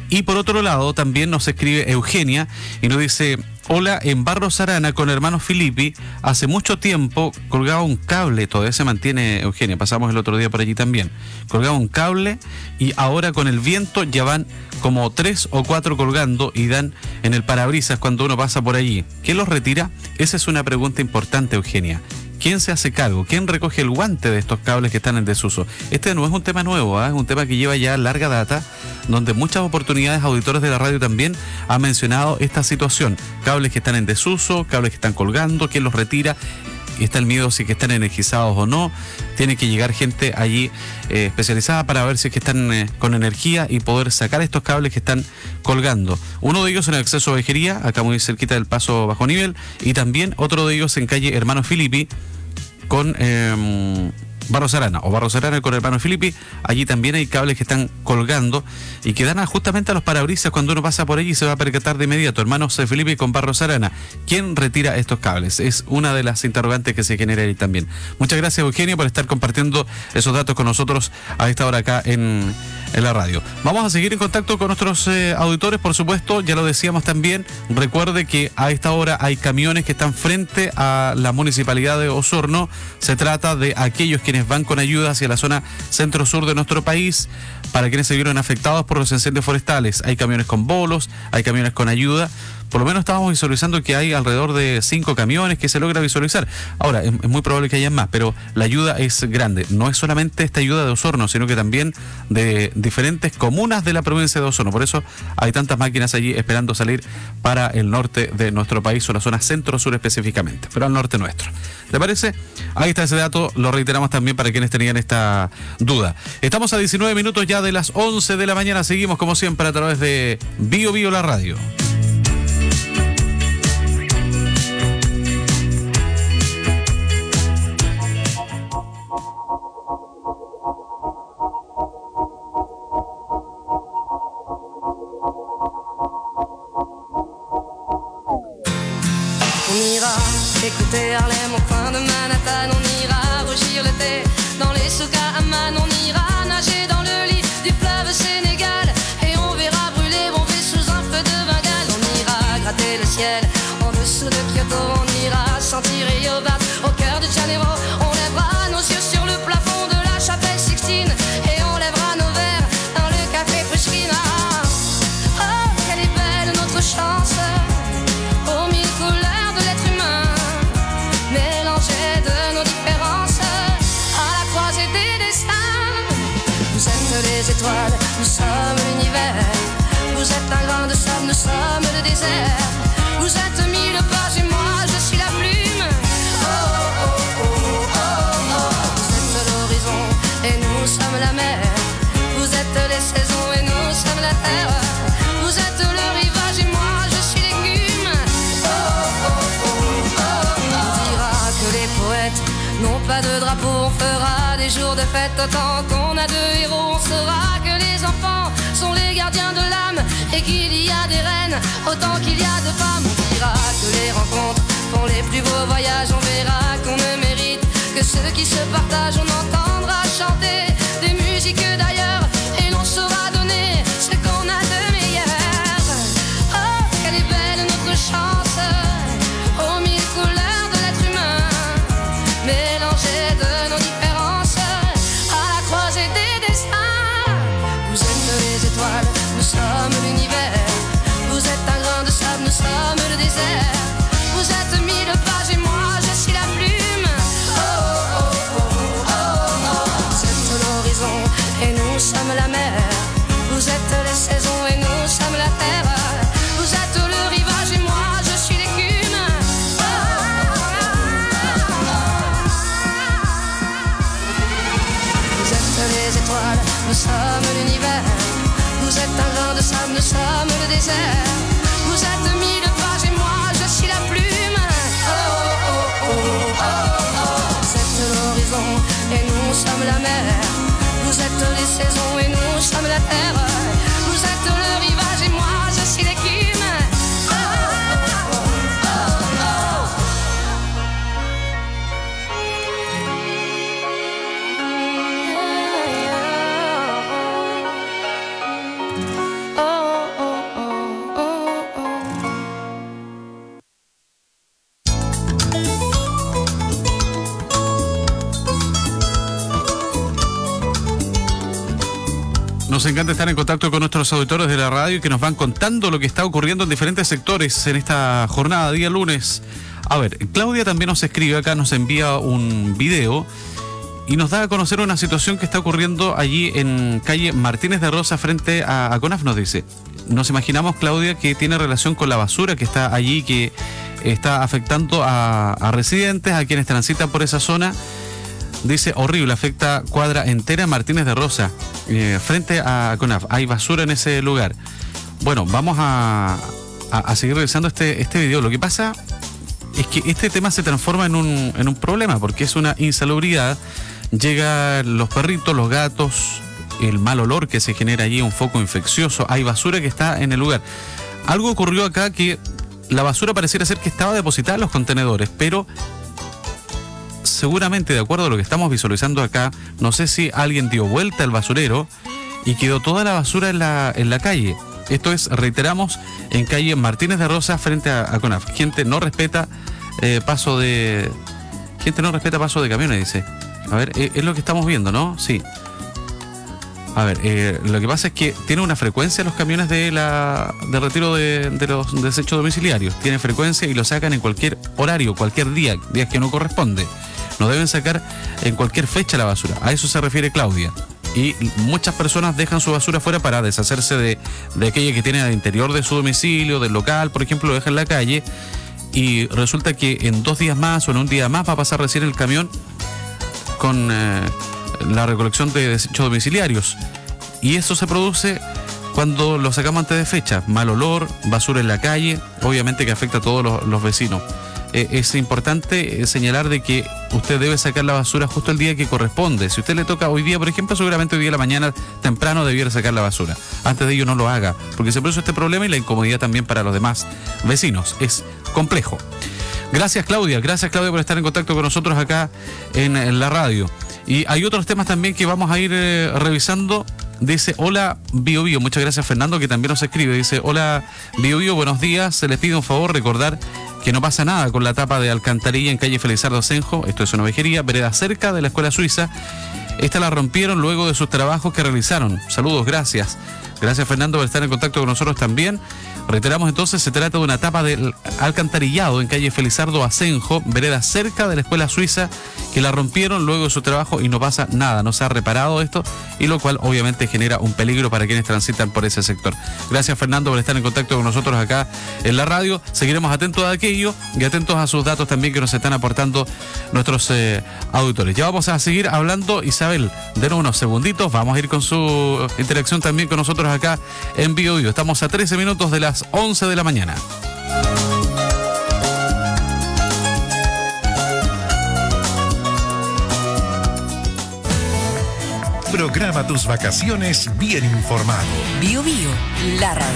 Y por otro lado, también nos escribe Eugenia y nos dice: hola, en Barros Arana con hermanos Filippi, hace mucho tiempo colgaba un cable, todavía se mantiene, Eugenia, pasamos el otro día por allí también, colgaba un cable y ahora con el viento ya van como tres o cuatro colgando y dan en el parabrisas cuando uno pasa por allí. ¿Quién los retira? Esa es una pregunta importante, Eugenia. ¿Quién se hace cargo? ¿Quién recoge el guante de estos cables que están en desuso? Este no es un tema nuevo, ¿eh? Es un tema que lleva ya larga data, donde muchas oportunidades, auditores de la radio también han mencionado esta situación. Cables que están en desuso, cables que están colgando, ¿quién los retira? Y está el miedo si que están energizados o no. Tiene que llegar gente allí eh, especializada para ver si es que están eh, con energía y poder sacar estos cables que están colgando. Uno de ellos en el acceso a Vejería, acá muy cerquita del paso bajo nivel, y también otro de ellos en calle Hermano Filippi con eh, Barros Arana, o Barros Arana con Hermano Filippi. Allí también hay cables que están colgando y que dan a, justamente a los parabrisas cuando uno pasa por allí y se va a percatar de inmediato. Hermanos Filippi con Barros Arana, ¿quién retira estos cables? Es una de las interrogantes que se genera ahí también. Muchas gracias, Eugenio, por estar compartiendo esos datos con nosotros a esta hora acá en, en la radio. Vamos a seguir en contacto con nuestros eh, auditores, por supuesto, ya lo decíamos también. Recuerde que a esta hora hay camiones que están frente a la municipalidad de Osorno. Se trata de aquellos quienes van con ayuda hacia la zona centro-sur de nuestro país, para quienes se vieron afectados por los incendios forestales. Hay camiones con bolos, hay camiones con ayuda. Por lo menos estábamos visualizando que hay alrededor de cinco camiones que se logra visualizar. Ahora, es, es muy probable que haya más, pero la ayuda es grande. No es solamente esta ayuda de Osorno, sino que también de diferentes comunas de la provincia de Osorno. Por eso hay tantas máquinas allí esperando salir para el norte de nuestro país, o la zona centro-sur específicamente, pero al norte nuestro. ¿Le parece? Ahí está ese dato, lo reiteramos también para quienes tenían esta duda. Estamos a diecinueve minutos ya de las once de la mañana. Seguimos como siempre a través de Bio Bio la radio. Écoutez Harlem au coin de Manhattan, on ira rougir l'été dans les souks à Amman, on ira nager dans le lit du fleuve Sénégal et on verra brûler mon vaisseau sous un feu de Bengale. On ira gratter le ciel en dessous de Kyoto, on ira sentir Rio Bat au cœur de Janeiro. On lèvera nos yeux sur le plafond de la chapelle Sixtine et on lèvera nos verres dans le café Pushkin. Oh, quelle est belle notre chance, aux mille couleurs de l'être humain, mélangé de nos différences, à la croisée des destins. Vous êtes les étoiles, nous sommes l'univers. Vous êtes un grain de sable, nous sommes le désert. Vous êtes mille pages et moi je suis la plume. Oh, oh, oh, oh, oh, oh. Vous êtes l'horizon et nous sommes la mer. Vous êtes les saisons et nous sommes la terre. Vous êtes le rivage et moi je suis l'écume. Oh, oh, oh, oh, oh. On dira que les poètes n'ont pas de drapeau, on fera des jours de fête autant qu'on a de héros. On saura que les enfants sont les gardiens de l'âme et qu'il y a des reines autant qu'il y a de femmes. On dira que les rencontres font les plus beaux voyages. On verra qu'on ne mérite que ceux qui se partagent. On entendra chanter des musiques d'ailleurs et l'on saura donner ce qu'on a de meilleur. Oh, quelle est belle notre chance, aux mille couleurs de l'être humain, mélangé de nos différences, à la croisée des destins. Vous êtes les étoiles, nous sommes l'univers. Vous êtes un grain de sable, nous sommes le désert. Vous êtes mille pages et moi je suis la plume. Oh, oh, oh, oh, oh. Vous êtes l'horizon et nous sommes la mer. Vous êtes les saisons et nous sommes la terre. Vous êtes le rivage et moi je suis l'écume. Oh, oh, oh, oh. Vous êtes les étoiles, nous sommes l'univers. Vous êtes un grain de sable, nous sommes le désert. Vous êtes mille pages et moi je suis la plume. Oh, oh, oh, oh, oh, oh. Vous êtes l'horizon et nous sommes la mer. Vous êtes les saisons et nous sommes la terre. Vous êtes le rivage et moi je suis l'écume. Oh, oh, oh, oh, oh. Oh, Nos encanta estar en contacto con nuestros auditores de la radio que nos van contando lo que está ocurriendo en diferentes sectores en esta jornada, día lunes. A ver, Claudia también nos escribe acá, nos envía un video y nos da a conocer una situación que está ocurriendo allí en calle Martínez de Rosa frente a, a CONAF, nos dice. Nos imaginamos, Claudia, que tiene relación con la basura que está allí, que está afectando a, a residentes, a quienes transitan por esa zona. Dice, horrible, afecta cuadra entera Martínez de Rosa, eh, frente a CONAF. Hay basura en ese lugar. Bueno, vamos a, a, a seguir revisando este, este video. Lo que pasa es que este tema se transforma en un, en un problema, porque es una insalubridad. Llegan los perritos, los gatos, el mal olor que se genera allí, un foco infeccioso. Hay basura que está en el lugar. Algo ocurrió acá que la basura pareciera ser que estaba depositada en los contenedores, pero seguramente, de acuerdo a lo que estamos visualizando acá, no sé si alguien dio vuelta al basurero y quedó toda la basura en la, en la calle. Esto es, reiteramos, en calle Martínez de Rosa frente a, a CONAF. Gente no respeta eh, paso de... Gente no respeta paso de camiones, dice. A ver, eh, es lo que estamos viendo, ¿no? Sí. A ver, eh, lo que pasa es que tiene una frecuencia los camiones de la de retiro de, de los desechos domiciliarios. Tienen frecuencia y lo sacan en cualquier horario, cualquier día, días que no corresponde. No deben sacar en cualquier fecha la basura. A eso se refiere Claudia. Y muchas personas dejan su basura fuera para deshacerse de, de aquella que tienen al interior de su domicilio, del local, por ejemplo, lo dejan en la calle. Y resulta que en dos días más o en un día más va a pasar recién el camión con eh, la recolección de desechos domiciliarios. Y eso se produce cuando lo sacamos antes de fecha. Mal olor, basura en la calle, obviamente que afecta a todos los, los vecinos. Eh, es importante señalar de que usted debe sacar la basura justo el día que corresponde. Si usted le toca hoy día, por ejemplo, seguramente hoy día a la mañana temprano debiera sacar la basura. Antes de ello no lo haga, porque se produce este problema y la incomodidad también para los demás vecinos. Es complejo. Gracias, Claudia. Gracias, Claudia, por estar en contacto con nosotros acá en, en la radio. Y hay otros temas también que vamos a ir eh, revisando. Dice, hola Bio Bio, muchas gracias Fernando, que también nos escribe. Dice, hola Bio Bio, buenos días. Se les pide un favor recordar que no pasa nada con la tapa de alcantarilla en calle Felizardo Asenjo. Esto es una vejería, vereda cerca de la Escuela Suiza. Esta la rompieron luego de sus trabajos que realizaron. Saludos, gracias. Gracias Fernando por estar en contacto con nosotros también. Reiteramos entonces, se trata de una tapa del alcantarillado en calle Felizardo Asenjo, vereda cerca de la Escuela Suiza, que la rompieron luego de su trabajo y no pasa nada, no se ha reparado esto, y lo cual obviamente genera un peligro para quienes transitan por ese sector. Gracias Fernando por estar en contacto con nosotros acá en la radio. Seguiremos atentos a aquello y atentos a sus datos también que nos están aportando nuestros eh, auditores. Ya vamos a seguir hablando, Isabel, denos unos segunditos, vamos a ir con su interacción también con nosotros acá en Bio Bio. Estamos a trece minutos de las once de la mañana. Programa tus vacaciones bien informado. Bio Bio, la radio.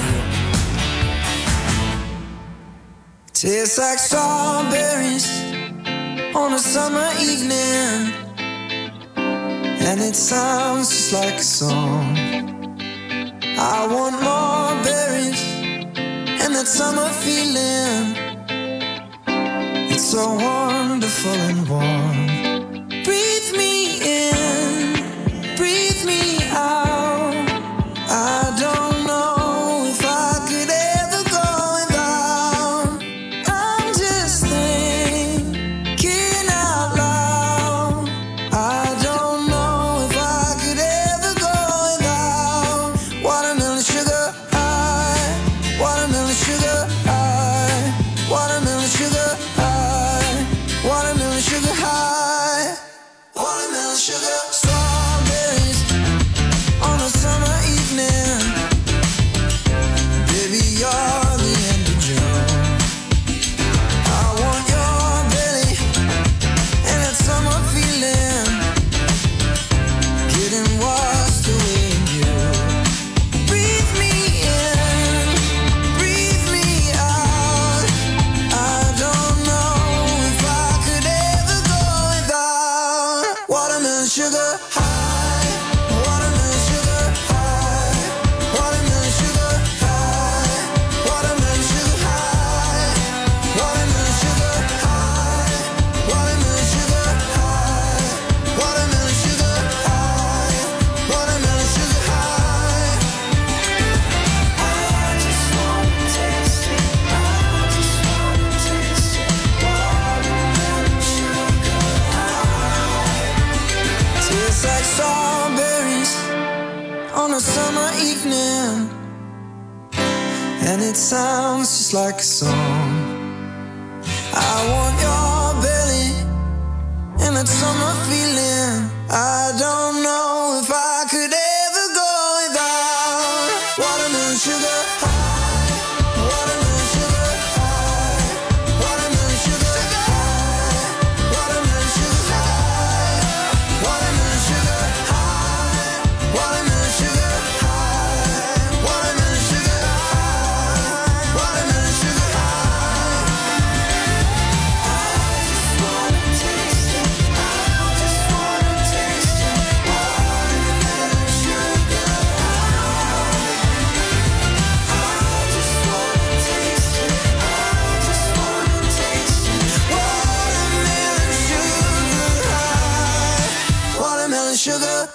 Tastes like strawberries on a summer evening, and it sounds just like a song. I want more berries and that summer feeling. It's so wonderful and warm. Breathe me in, breathe me out. I don't know if I could ever go without. I'm just thinking out loud. I don't know if I could ever go without watermelon sugar high, watermelon sugar high, watermelon sugar high, watermelon sugar high. just like a song. I want your belly and that summer feeling. I don't know if I could ever go without watermelon sugar high, watermelon sugar high, watermelon sugar high, watermelon sugar high, watermelon sugar high, watermelon sugar high, watermelon sugar high, watermelon sugar high. I just wanna taste it. I just wanna taste it. Watermelon sugar high. I just wanna taste it. I just wanna taste it. Watermelon sugar high. Watermelon sugar.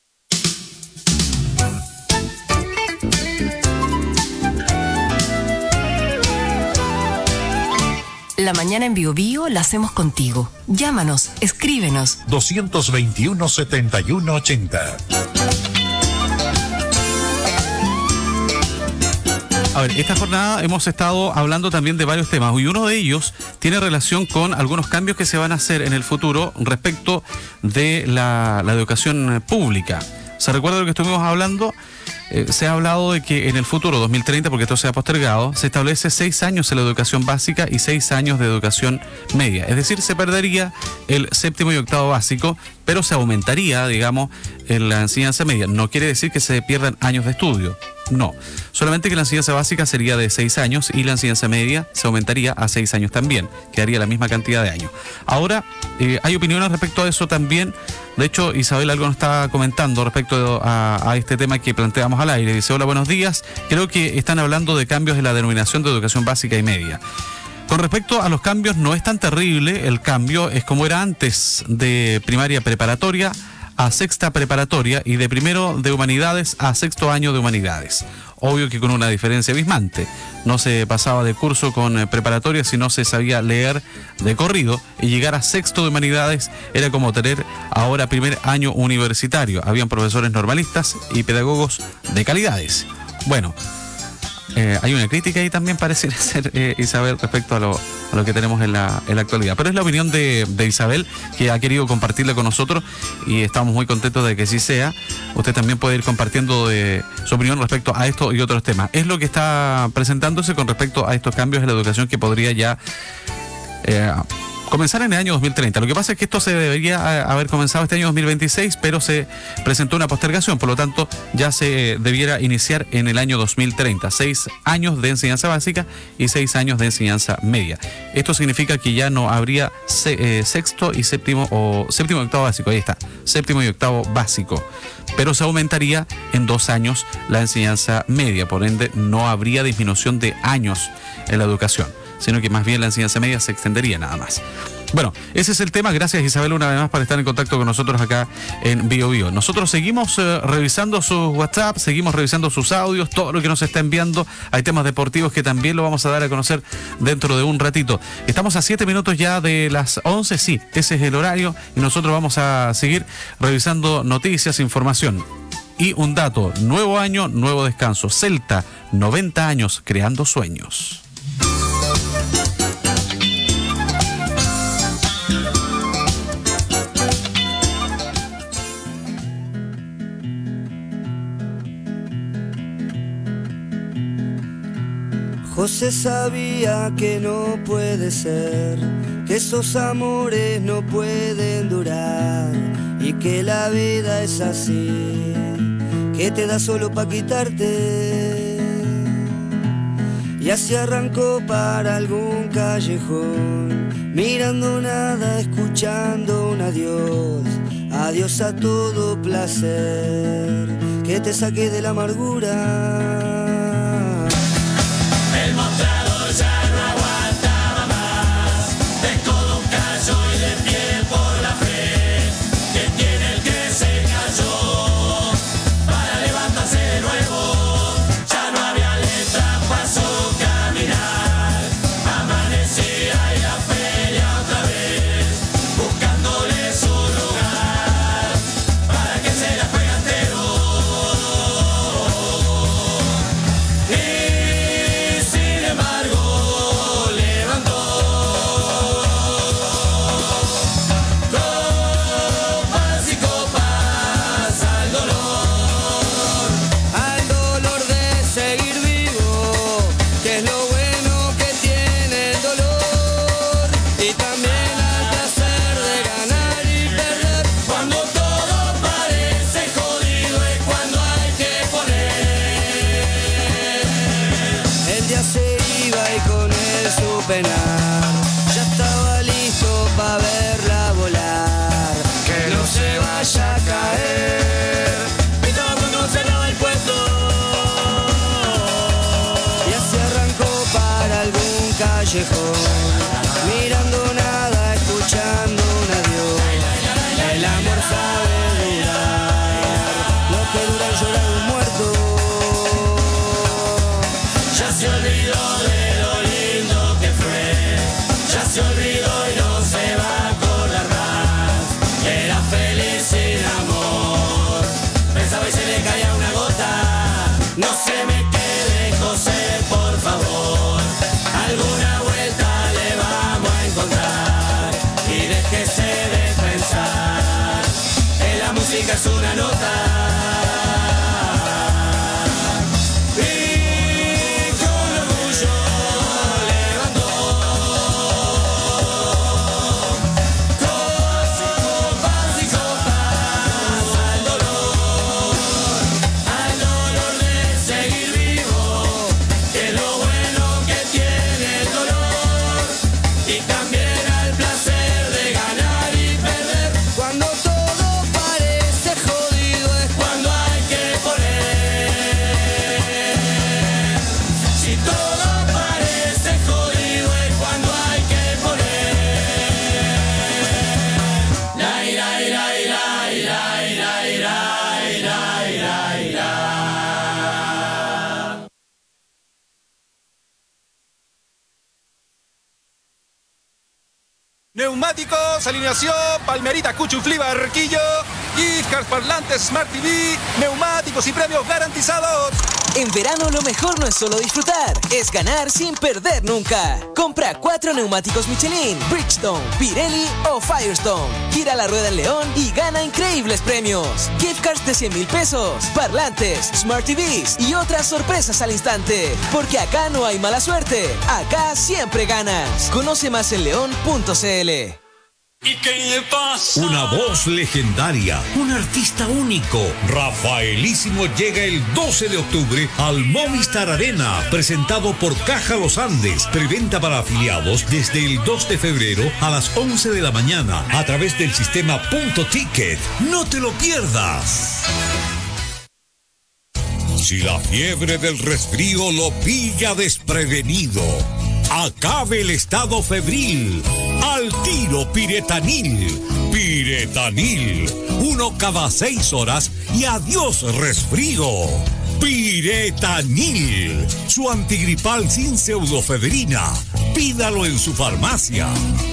La mañana en Bio Bio la hacemos contigo. Llámanos, escríbenos. dos veintiuno, setenta y uno ochenta. A ver, esta jornada hemos estado hablando también de varios temas y uno de ellos tiene relación con algunos cambios que se van a hacer en el futuro respecto de la, la educación pública. ¿Se recuerda lo que estuvimos hablando? Eh, se ha hablado de que en el futuro, dos mil treinta, porque esto se ha postergado, se establece seis años en la educación básica y seis años de educación media. Es decir, se perdería el séptimo y octavo básico, pero se aumentaría, digamos, en la enseñanza media. No quiere decir que se pierdan años de estudio. No, solamente que la enseñanza básica sería de seis años y la enseñanza media se aumentaría a seis años también, quedaría la misma cantidad de años. Ahora, eh, hay opiniones respecto a eso también. De hecho, Isabel algo nos está comentando respecto a, a este tema que planteamos al aire. Dice, hola, buenos días. Creo que están hablando de cambios en la denominación de educación básica y media. Con respecto a los cambios, no es tan terrible. El cambio es como era antes, de primaria preparatoria a sexta preparatoria y de primero de humanidades a sexto año de humanidades. Obvio que con una diferencia abismante. No se pasaba de curso con eh, preparatoria si no se sabía leer de corrido, y llegar a sexto de humanidades era como tener ahora primer año universitario. Habían profesores normalistas y pedagogos de calidades. Bueno, eh, hay una crítica ahí también, parece ser, eh, Isabel, respecto a lo, a lo que tenemos en la, en la actualidad. Pero es la opinión de, de Isabel, que ha querido compartirla con nosotros y estamos muy contentos de que así sea. Usted también puede ir compartiendo de su opinión respecto a esto y otros temas. Es lo que está presentándose con respecto a estos cambios en la educación que podría ya eh, comenzar en el año dos mil treinta. Lo que pasa es que esto se debería haber comenzado este año dos mil veintiséis, pero se presentó una postergación, por lo tanto ya se debiera iniciar en el año dos mil treinta. Seis años de enseñanza básica y seis años de enseñanza media. Esto significa que ya no habría se, eh, sexto y séptimo, o séptimo y octavo básico, ahí está, séptimo y octavo básico. Pero se aumentaría en dos años la enseñanza media, por ende no habría disminución de años en la educación, sino que más bien la enseñanza media se extendería nada más. Bueno, ese es el tema. Gracias, Isabel, una vez más por estar en contacto con nosotros acá en Bio Bio. Nosotros seguimos eh, revisando sus WhatsApp, seguimos revisando sus audios, todo lo que nos está enviando. Hay temas deportivos que también lo vamos a dar a conocer dentro de un ratito. Estamos a siete minutos ya de las once, sí, ese es el horario, y nosotros vamos a seguir revisando noticias, información. Y un dato, nuevo año, nuevo descanso. Celta, noventa años creando sueños. José sabía que no puede ser, que esos amores no pueden durar y que la vida es así, que te da solo pa' quitarte. Y así arrancó para algún callejón, mirando nada, escuchando un adiós, adiós a todo placer, que te saque de la amargura. El mostrador ya no aguantaba más, de codo un callo y de pie por la fe. ¿Quién tiene el que se cayó para levantarse de nuevo? Ya no había letra, pasó caminar, amanecía y la feria otra vez, buscándole su lugar para que se la juegue entero. callejón, mirando nada, escuchando un adiós. El amor sabe durar, lo que dura el llorar de un muerto. Ya se olvidó de lo lindo que fue, ya se olvidó y no se va a acordar más. Era feliz sin amor, pensaba y se le caía una gota. No se me quede, José, por favor, alguna vuelta le vamos a encontrar. Y déjese de pensar, que la música es una nota. Neumáticos, alineación, Palmerita, Cuchuflí, Barquillo, gift cards, parlantes, Smart T V, neumáticos y premios garantizados. En verano lo mejor no es solo disfrutar, es ganar sin perder nunca. Compra cuatro neumáticos Michelin, Bridgestone, Pirelli o Firestone. Gira la rueda en León y gana increíbles premios. Gift cards de cien mil pesos, parlantes, Smart T Vs y otras sorpresas al instante. Porque acá no hay mala suerte, acá siempre ganas. Conoce más en león punto c l. ¿Y qué le pasa? Una voz legendaria, un artista único. Rafaelísimo llega el doce de octubre al Movistar Arena, presentado por Caja Los Andes. Preventa para afiliados desde el dos de febrero a las once de la mañana a través del sistema Punto Ticket. No te lo pierdas. Si la fiebre del resfrío lo pilla desprevenido, acabe el estado febril. Al tiro Piretanil. Piretanil. Uno cada seis horas y adiós resfrío. Piretanil. Su antigripal sin pseudofebrina. Pídalo en su farmacia.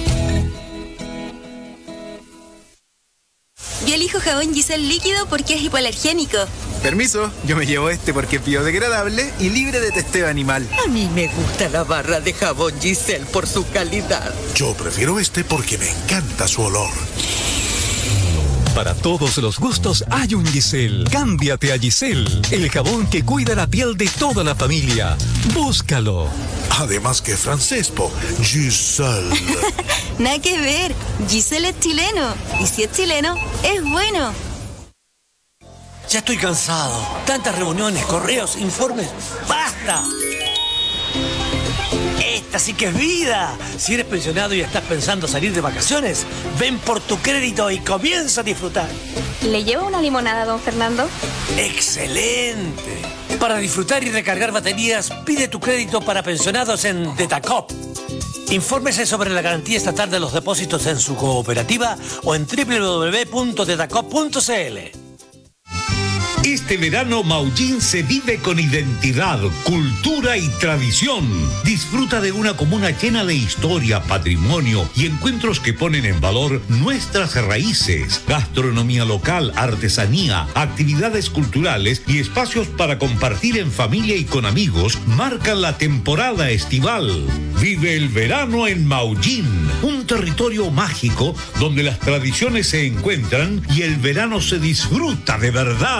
Yo elijo jabón Giselle líquido porque es hipoalergénico. Permiso, yo me llevo este porque es biodegradable y libre de testeo animal. A mí me gusta la barra de jabón Giselle por su calidad. Yo prefiero este porque me encanta su olor. Para todos los gustos hay un Giselle. Cámbiate a Giselle, el jabón que cuida la piel de toda la familia. Búscalo. Además que francés, po. Giselle. Nada que ver. Giselle es chileno. Y si es chileno, es bueno. Ya estoy cansado. Tantas reuniones, correos, informes. ¡Basta! Esta sí que es vida. Si eres pensionado y estás pensando salir de vacaciones, ven por tu crédito y comienza a disfrutar. ¿Le llevo una limonada, don Fernando? ¡Excelente! Para disfrutar y recargar baterías, pide tu crédito para pensionados en Detacop. Infórmese sobre la garantía estatal de los depósitos en su cooperativa o en doble u doble u doble u punto detacop punto c l. Este verano Maullín se vive con identidad, cultura y tradición. Disfruta de una comuna llena de historia, patrimonio y encuentros que ponen en valor nuestras raíces, gastronomía local, artesanía, actividades culturales y espacios para compartir en familia y con amigos marcan la temporada estival. Vive el verano en Maullín, un territorio mágico donde las tradiciones se encuentran y el verano se disfruta de verdad.